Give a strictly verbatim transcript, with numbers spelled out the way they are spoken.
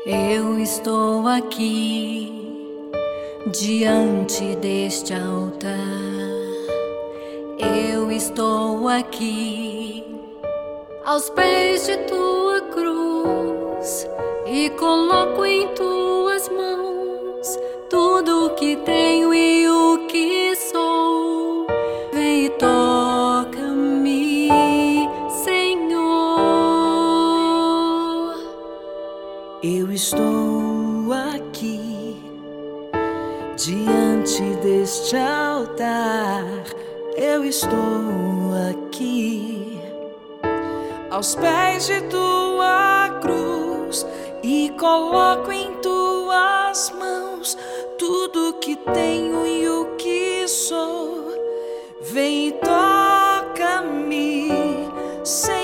Eu estou aqui diante deste altar. Eu estou aqui aos pés de tua cruz e coloco em tuas mãos tudo o que tenho e o que sou. Vem e toca-me, Senhor. Eu estou aqui diante deste altar. Eu estou aqui aos pés de tua cruz e coloco em tuas mãos tudo que tenho e o que sou. Vem e toca-me, Senhor.